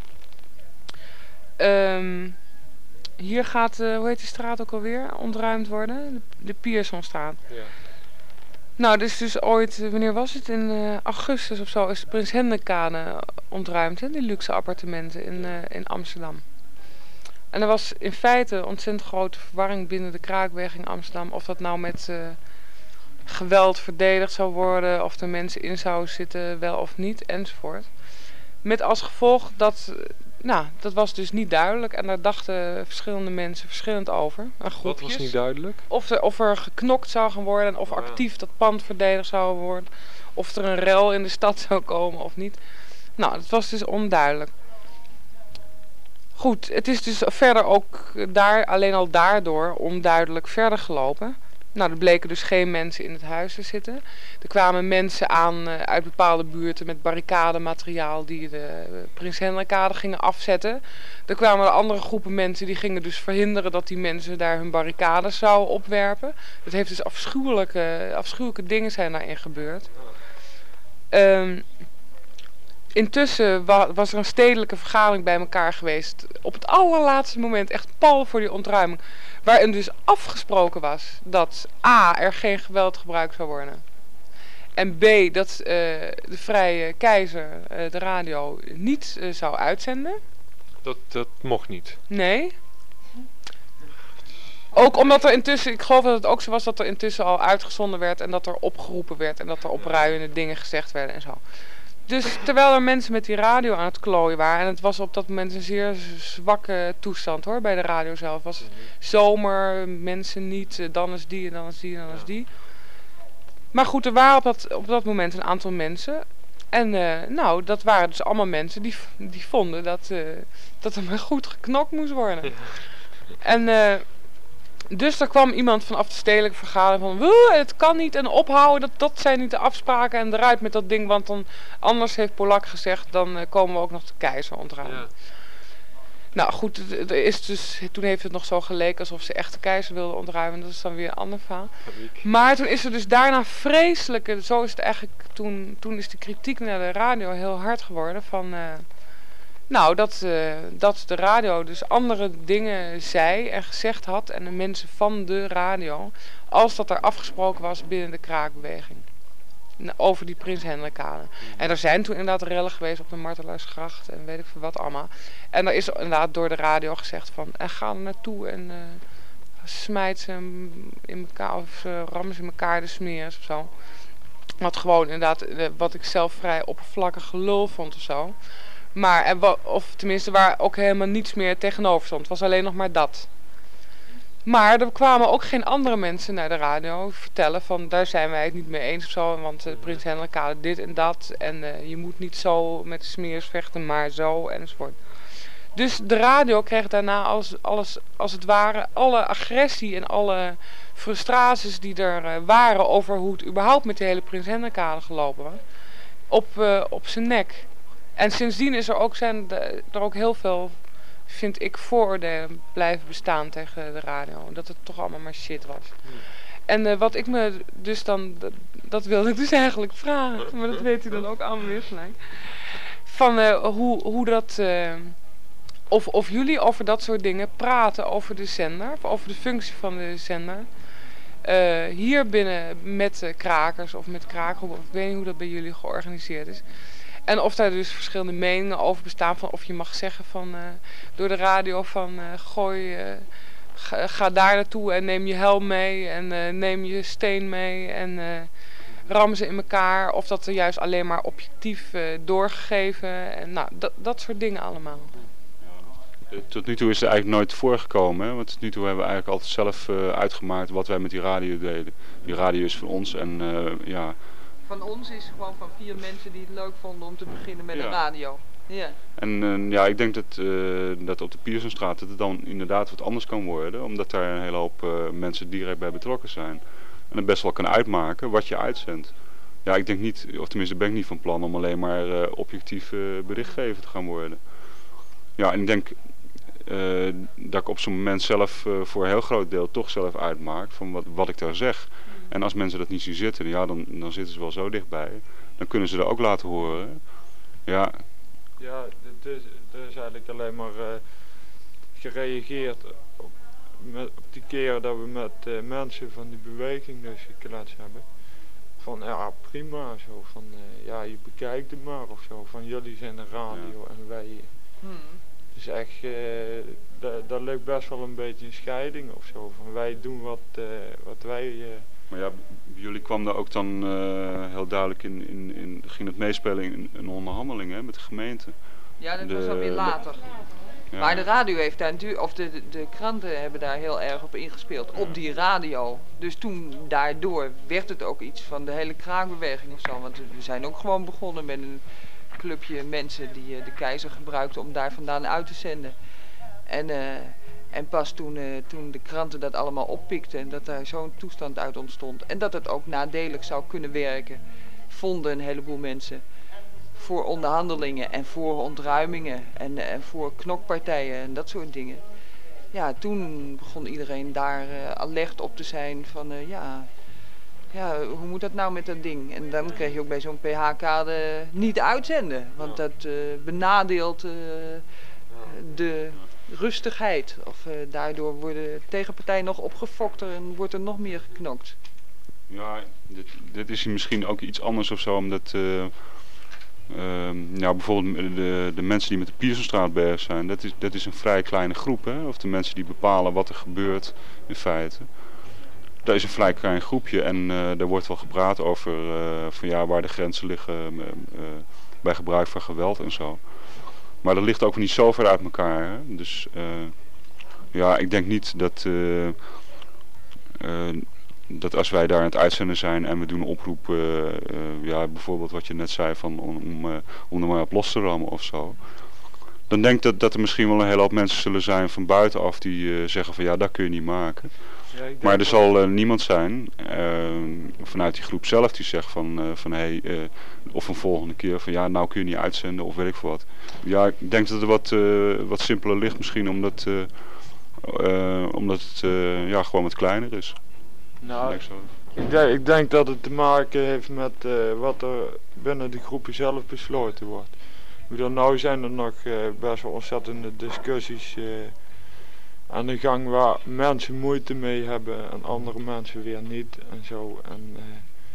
[SPEAKER 4] Um, hier gaat, uh, hoe heet die straat ook alweer, ontruimd worden? De, de Piersonstraat.
[SPEAKER 3] Ja.
[SPEAKER 4] Nou, dus dus ooit, uh, wanneer was het? In uh, augustus of zo is de Prins Hendrikkade ontruimd, hè? Die luxe appartementen in, uh, in Amsterdam. En er was in feite ontzettend grote verwarring binnen de kraakbeweging Amsterdam. Of dat nou met uh, geweld verdedigd zou worden, of er mensen in zouden zitten, wel of niet, enzovoort. Met als gevolg dat, uh, nou, dat was dus niet duidelijk. En daar dachten verschillende mensen verschillend over. Een
[SPEAKER 3] Wat
[SPEAKER 4] groepjes.
[SPEAKER 3] was niet duidelijk?
[SPEAKER 4] Of er, of er geknokt zou gaan worden, en of
[SPEAKER 3] Oh, ja.
[SPEAKER 4] actief dat pand verdedigd zou worden. Of er een rel in de stad zou komen of niet. Nou, dat was dus onduidelijk. Goed, het is dus verder ook daar, alleen al daardoor onduidelijk verder gelopen. Nou, er bleken dus geen mensen in het huis te zitten. Er kwamen mensen aan uh, uit bepaalde buurten met barricademateriaal die de uh, Prins Hendrikkade gingen afzetten. Er kwamen er andere groepen mensen die gingen dus verhinderen dat die mensen daar hun barricades zouden opwerpen. Het heeft dus afschuwelijke, afschuwelijke dingen zijn daarin gebeurd. Um, Intussen wa- was er een stedelijke vergadering bij elkaar geweest. Op het allerlaatste moment, echt pal voor die ontruiming. Waarin dus afgesproken was dat A, er geen geweld gebruikt zou worden. En B, dat uh, de Vrije Keizer uh, de radio niet uh, zou uitzenden.
[SPEAKER 3] Dat, dat mocht niet.
[SPEAKER 4] Nee. Ook omdat er intussen, ik geloof dat het ook zo was dat er intussen al uitgezonden werd. En dat er opgeroepen werd en dat er opruiende dingen gezegd werden en zo. Dus terwijl er mensen met die radio aan het klooien waren, en het was op dat moment een zeer zwakke toestand hoor, bij de radio zelf. Het was zomer, mensen niet, dan is die en dan is die en dan is die. Maar goed, er waren op dat, op dat moment een aantal mensen. En uh, nou, dat waren dus allemaal mensen die, die vonden dat, uh, dat er maar goed geknokt moest worden. En uh, dus er kwam iemand vanaf de stedelijke vergadering van, Wuh, het kan niet en ophouden, dat, dat zijn niet de afspraken en eruit met dat ding, want dan, anders heeft Polak gezegd, dan uh, komen we ook nog de keizer ontruimen. Ja. Nou goed, er is dus, toen heeft het nog zo geleken alsof ze echt de keizer wilden ontruimen, dat is dan weer een ander verhaal. Maar toen is er dus daarna vreselijke, zo is het eigenlijk, toen, toen is de kritiek naar de radio heel hard geworden van... Uh, Nou, dat, uh, dat de radio dus andere dingen zei en gezegd had en de mensen van de radio, als dat er afgesproken was binnen de kraakbeweging. Over die Prins Hendrikkade. En er zijn toen inderdaad rellen geweest op de Martelaarsgracht en weet ik veel wat allemaal. En er is inderdaad door de radio gezegd van, en ga er naartoe en uh, smijt ze in elkaar of uh, rammen ze in elkaar de smeers of zo. Wat gewoon inderdaad, uh, wat ik zelf vrij oppervlakkig gelul vond of zo. Maar, of tenminste waar ook helemaal niets meer tegenover stond. Het was alleen nog maar dat. Maar er kwamen ook geen andere mensen naar de radio vertellen van daar zijn wij het niet mee eens of zo. Want uh, Prins Hendrikkade dit en dat. En uh, je moet niet zo met de smeers vechten, maar zo enzovoort. Dus de radio kreeg daarna alles, alles als het ware alle agressie en alle frustraties die er uh, waren over hoe het überhaupt met de hele Prins Hendrikkade gelopen was. Op, uh, op zijn nek. En sindsdien is er ook, zijn de, er ook heel veel, vind ik, vooroordelen blijven bestaan tegen de radio. Dat het toch allemaal maar shit was. Ja. En uh, wat ik me dus dan, dat, dat wilde ik dus eigenlijk vragen, maar dat weet u dan ook allemaal weer gelijk. Van uh, hoe, hoe dat, uh, of, of jullie over dat soort dingen praten over de zender, of over de functie van de zender. Uh, hier binnen met uh, krakers of met kraakgroepen, of ik weet niet hoe dat bij jullie georganiseerd is. En of daar dus verschillende meningen over bestaan van of je mag zeggen van uh, door de radio van uh, gooi, uh, ga, ga daar naartoe en neem je helm mee en uh, neem je steen mee en uh, ram ze in elkaar. Of dat er juist alleen maar objectief uh, doorgegeven en nou, dat, dat soort dingen allemaal.
[SPEAKER 1] Tot nu toe is het eigenlijk nooit voorgekomen, hè? Want tot nu toe hebben we eigenlijk altijd zelf uh, uitgemaakt wat wij met die radio deden. Die radio is van ons en uh, ja...
[SPEAKER 2] Van ons is gewoon van vier mensen die het leuk vonden om te beginnen met ja. een radio. Ja.
[SPEAKER 1] En uh, ja, ik denk dat, uh, dat op de Piersonstraat dat het dan inderdaad wat anders kan worden. Omdat daar een hele hoop uh, mensen direct bij betrokken zijn. En het best wel kan uitmaken wat je uitzendt. Ja, ik denk niet, of tenminste ben ik niet van plan om alleen maar uh, objectief uh, berichtgever te gaan worden. Ja, en ik denk uh, dat ik op zo'n moment zelf uh, voor een heel groot deel toch zelf uitmaak van wat, wat ik daar zeg. En als mensen dat niet zien zitten, ja, dan, dan zitten ze wel zo dichtbij. Dan kunnen ze dat ook laten horen. Ja,
[SPEAKER 5] ja het is, er is eigenlijk alleen maar uh, gereageerd op, met, op die keer dat we met uh, mensen van die beweging dus gekletst hebben. Van ja, prima, zo van uh, ja, je bekijkt het maar of zo. Van jullie zijn de radio ja. en wij... Hmm. Dus echt, uh, daar ligt best wel een beetje een scheiding of zo. Van wij doen wat, uh, wat wij... Uh,
[SPEAKER 1] Maar ja, bij jullie kwam daar ook dan uh, heel duidelijk in, in, in, ging het meespelen in een onderhandeling hè, met de gemeente.
[SPEAKER 2] Ja, dat de, was alweer later. De, ja. Maar de radio heeft daar natuurlijk, of de, de, de kranten hebben daar heel erg op ingespeeld, ja. op die radio. Dus toen daardoor werd het ook iets van de hele kraakbeweging of zo. Want we zijn ook gewoon begonnen met een clubje mensen die uh, de keizer gebruikten om daar vandaan uit te zenden. En uh, En pas toen, uh, toen de kranten dat allemaal oppikten en dat daar zo'n toestand uit ontstond en dat het ook nadelig zou kunnen werken, vonden een heleboel mensen voor onderhandelingen en voor ontruimingen en, en voor knokpartijen en dat soort dingen. Ja, toen begon iedereen daar uh, alert op te zijn van uh, ja, ja, hoe moet dat nou met dat ding? En dan kreeg je ook bij zo'n P H-kade niet uitzenden, want dat uh, benadeelt uh, de rustigheid. Of uh, daardoor worden tegenpartijen nog opgefokter en wordt er nog meer geknokt.
[SPEAKER 1] Ja, dit, dit is misschien ook iets anders of zo, omdat uh, uh, nou, bijvoorbeeld de, de mensen die met de Piersonstraat bezig zijn, dat is, dat is een vrij kleine groep, hè? Of de mensen die bepalen wat er gebeurt in feite. Dat is een vrij klein groepje en uh, er wordt wel gepraat over uh, van, ja, waar de grenzen liggen uh, uh, bij gebruik van geweld en zo. Maar dat ligt ook niet zo ver uit elkaar. Hè? Dus uh, ja, ik denk niet dat, uh, uh, dat als wij daar aan het uitzenden zijn en we doen een oproep, uh, uh, ja, bijvoorbeeld wat je net zei, van om, om, uh, om er maar op los te rammen of zo. Dan denk ik dat, dat er misschien wel een hele hoop mensen zullen zijn van buitenaf die uh, zeggen van ja, dat kun je niet maken. Ja, maar er zal uh, niemand zijn uh, vanuit die groep zelf die zegt van, uh, van hé, hey, uh, of een volgende keer van ja, nou kun je niet uitzenden of weet ik veel wat. Ja, ik denk dat het wat, uh, wat simpeler ligt misschien omdat, uh, uh, omdat het uh, ja, gewoon wat kleiner is.
[SPEAKER 5] Nou, ik, ik, denk, ik denk dat het te maken heeft met uh, wat er binnen de groepen zelf besloten wordt. Er nou zijn er nog uh, best wel ontzettende discussies uh, aan de gang waar mensen moeite mee hebben en andere mensen weer niet en zo. En uh,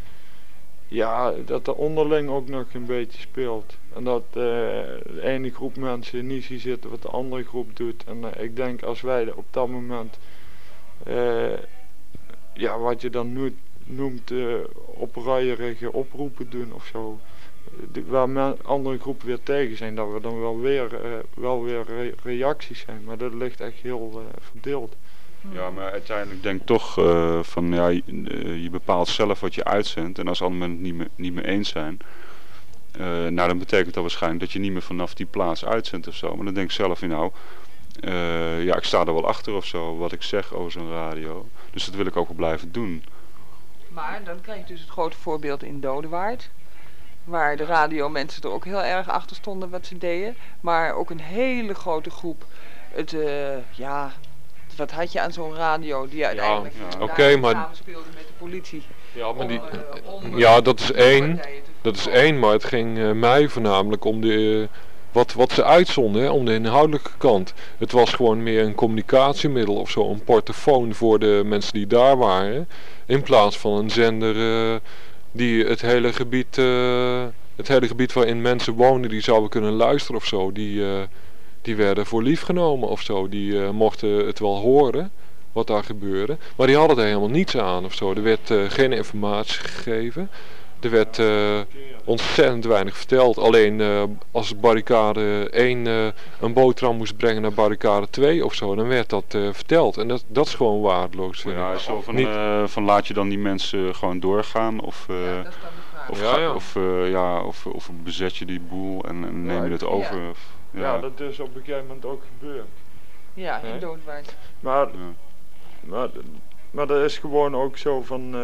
[SPEAKER 5] ja, dat er onderling ook nog een beetje speelt. En dat uh, de ene groep mensen niet ziet zitten wat de andere groep doet. En uh, ik denk als wij op dat moment, uh, ja, wat je dan noemt, noemt uh, opruierige oproepen doen of zo. De, waar men, andere groepen weer tegen zijn, dat we dan wel weer, uh, wel weer re reacties zijn. Maar dat ligt echt heel uh, verdeeld.
[SPEAKER 1] Ja, maar uiteindelijk denk ik toch uh, van ja, je, uh, je bepaalt zelf wat je uitzendt. En als anderen het niet, me, niet mee eens zijn, uh, nou dan betekent dat waarschijnlijk dat je niet meer vanaf die plaats uitzendt of zo. Maar dan denk ik zelf, nou, uh, ja, ik sta er wel achter of zo, wat ik zeg over zo'n radio. Dus dat wil ik ook wel blijven doen.
[SPEAKER 2] Maar dan krijg je dus het grote voorbeeld in Dodewaard. Waar de radiomensen er ook heel erg achter stonden wat ze deden. Maar ook een hele grote groep. Het, uh, ja, wat had je aan zo'n radio die uiteindelijk
[SPEAKER 3] ja,
[SPEAKER 2] ja,
[SPEAKER 3] okay, maar
[SPEAKER 2] samenspeelde met de politie.
[SPEAKER 3] Ja, maar die,
[SPEAKER 2] om, uh, om,
[SPEAKER 3] ja dat is één. Dat is één, maar het ging uh, mij voornamelijk om de, uh, wat, wat ze uitzonden, hè, om de inhoudelijke kant. Het was gewoon meer een communicatiemiddel of zo, een portofoon voor de mensen die daar waren. In plaats van een zender uh, die het hele gebied, uh, het hele gebied waarin mensen wonen, die zouden kunnen luisteren of zo. Die, uh, die werden voor lief genomen of zo. Die uh, mochten het wel horen, wat daar gebeurde. Maar die hadden er helemaal niets aan of zo. Er werd uh, geen informatie gegeven. Er werd uh, ontzettend weinig verteld. Alleen uh, als barricade één uh, een boterham moest brengen naar barricade twee of zo, dan werd dat uh, verteld. En dat, dat is gewoon waardeloos.
[SPEAKER 1] Ja, zo van, uh, van laat je dan die mensen gewoon doorgaan of, uh,
[SPEAKER 2] ja, dat is dan de vraag.
[SPEAKER 1] of,
[SPEAKER 3] ja, ja.
[SPEAKER 1] of, uh, ja, of, of bezet je die boel en, en neem je het over.
[SPEAKER 2] Ja.
[SPEAKER 1] Of, ja.
[SPEAKER 5] Ja, dat is op een gegeven moment ook gebeurd.
[SPEAKER 2] Ja, in
[SPEAKER 5] Nee.
[SPEAKER 2] Dodewaard.
[SPEAKER 5] Maar,
[SPEAKER 1] Ja.
[SPEAKER 5] maar, maar dat is gewoon ook zo van, uh,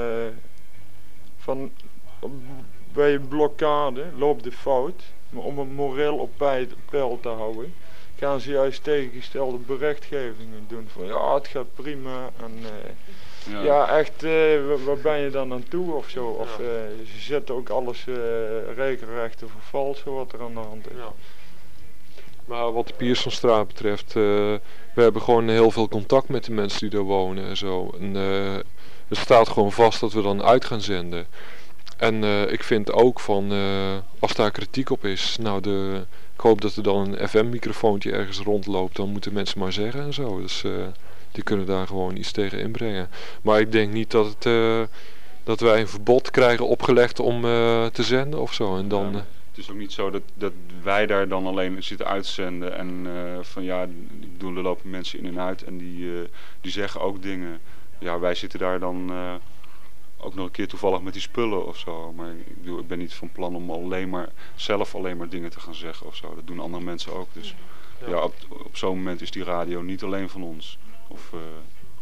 [SPEAKER 5] van bij een blokkade loopt de fout. Maar om het moreel op peil, peil te houden, gaan ze juist tegengestelde berichtgevingen doen. Van ja, het gaat prima en uh,
[SPEAKER 1] Ja.
[SPEAKER 5] ja, echt, uh, waar, waar ben je dan aan toe of zo. Of uh, ze zetten ook alles uh, rekenrecht te vervalsen wat er aan de hand is.
[SPEAKER 3] Ja. Maar wat de Piersonstraat betreft, uh, we hebben gewoon heel veel contact met de mensen die daar wonen en zo. En, uh, het staat gewoon vast dat we dan uit gaan zenden. En uh, ik vind ook van, uh, als daar kritiek op is, nou de, ik hoop dat er dan een F M-microfoontje ergens rondloopt, dan moeten mensen maar zeggen en zo. Dus uh, die kunnen daar gewoon iets tegen inbrengen. Maar ik denk niet dat, het, uh, dat wij een verbod krijgen opgelegd om uh, te zenden of zo. En dan,
[SPEAKER 1] Ja, het is ook niet zo dat, dat wij daar dan alleen zitten uitzenden en uh, van ja, ik bedoel, er lopen mensen in en uit en die, uh, die zeggen ook dingen. Ja, wij zitten daar dan uh, ook nog een keer toevallig met die spullen of zo. Maar ik bedoel, ik ben niet van plan om alleen maar zelf alleen maar dingen te gaan zeggen of zo. Dat doen andere mensen ook. Dus ja, op, op zo'n moment is die radio niet alleen van ons. Of, uh,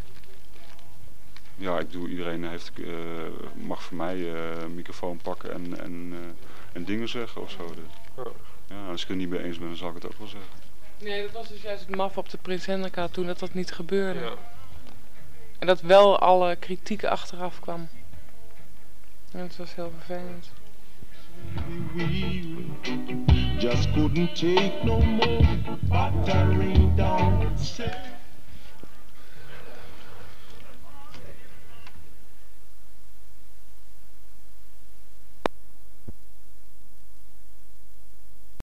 [SPEAKER 1] ja, ik doe, iedereen heeft, uh, mag voor mij uh, een microfoon pakken en, en, uh, en dingen zeggen of zo. De, ja, als ik het niet mee eens ben, dan zal ik het ook wel zeggen.
[SPEAKER 4] Nee, dat was dus juist het maf op de Prins Hendrika toen dat dat niet gebeurde.
[SPEAKER 3] Ja.
[SPEAKER 4] En dat wel alle kritiek achteraf kwam. En het was heel vervelend.
[SPEAKER 6] We just couldn't take no more.